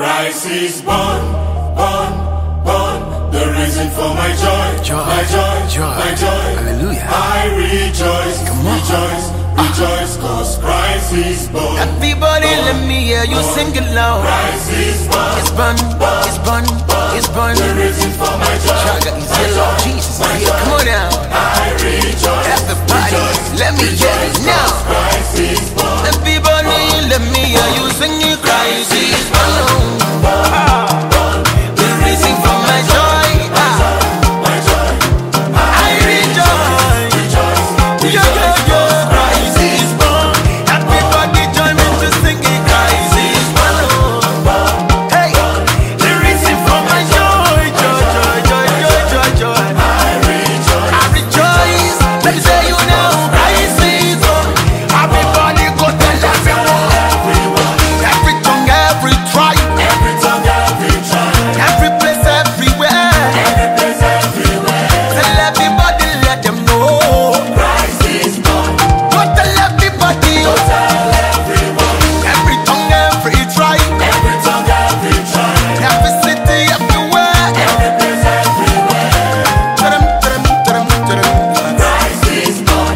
Christ is born, born, born. The reason for my joy, my joy, my joy. Hallelujah. I rejoice, rejoice, rejoice, cause Christ is born. Everybody let me hear you sing it loud. Christ is born, It's born, it's born, it's born. the reason for my joy. Chaga is yellow, Jesus is here. Come on now. I rejoice, Everybody, let me hear it now. Christ is born. Everybody let me hear you sing it. Christ is born. The reason for my joy. My joy, I rejoice. rejoice, Yeah, yeah, yeah. Christ is born. Everybody join me to sing it. Christ is born. Hey, the reason for my joy, joy, joy, joy, joy, joy, joy. I rejoice. I rejoice. Let me say you now. Christ is born. Everybody go tell everyone. Every tongue, every tribe, Every tongue, every tribe, every place, everywhere. every place, everywhere. Tell everybody, let them know. Christ is born. Go tell everybody. Tell everyone. Every tongue, every tribe, Every tongue, every tribe, every city, everywhere. every place, everywhere. Tadam, tadam, tadam, tadam. Christ is born.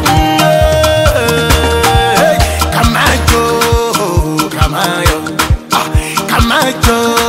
Hey, Camacho, Camayo, Camacho.